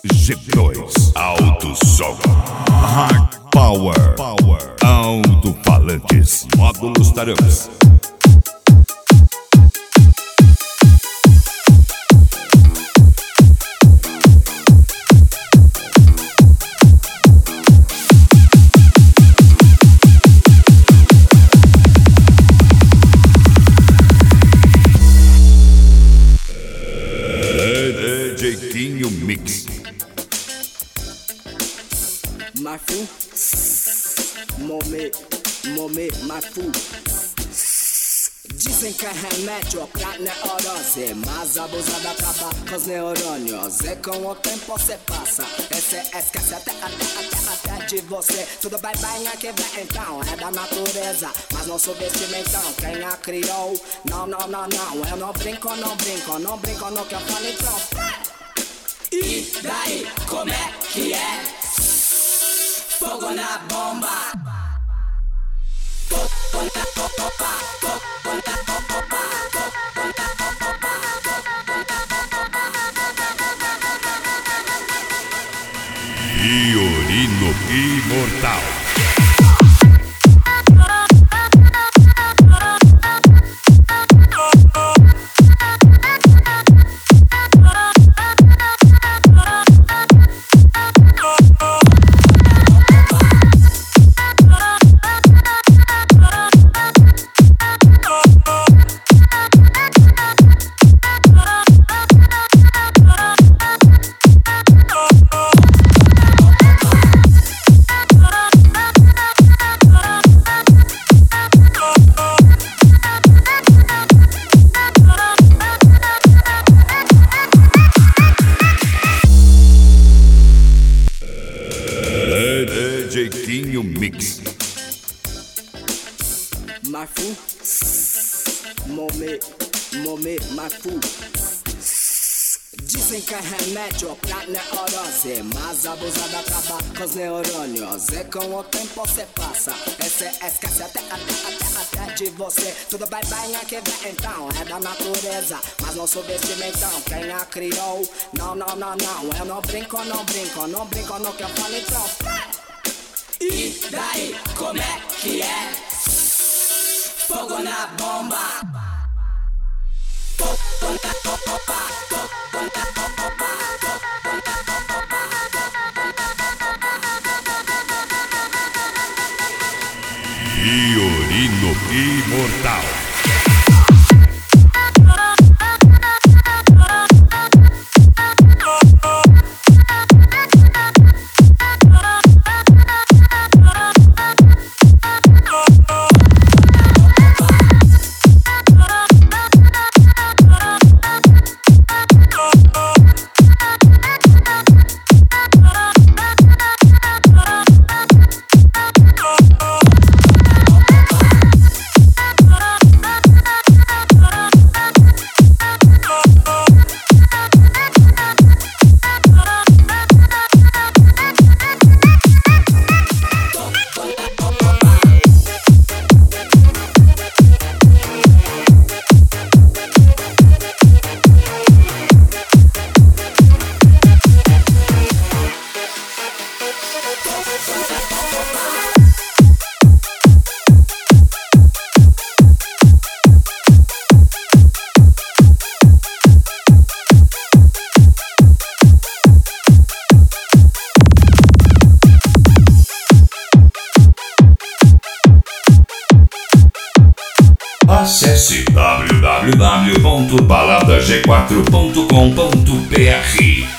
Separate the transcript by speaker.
Speaker 1: G2 Alto Som Hard Power Alto-falantes Módulos Tarampes. Jeitinho Mix.
Speaker 2: My food, my food. Dizem que é remédio pra neurose, mas abusada acaba com os neurônios. E com o tempo cê passa, e cê esquece até de você. Tudo vai bem aqui vem então, é da natureza, mas não subestime então quem a criou. Não, eu não brinco no que eu falo então. E daí, como é que é? Fogo na bomba.
Speaker 1: Fiorino Imortal. Jeitinho Mix.
Speaker 2: My food, my food. Dizem que é remédio pra neurose, mas abusada acaba com os neurônios. E com o tempo cê passa, e cê esquece até de você. Tudo vai bem aqui vem então, é da natureza, mas não subestime então quem a criou. Não, eu não brinco no que eu falo então. E daí, como é que é? Fogo na bomba.
Speaker 1: Fiorino Imortal. Acesse www.baladag4.com.br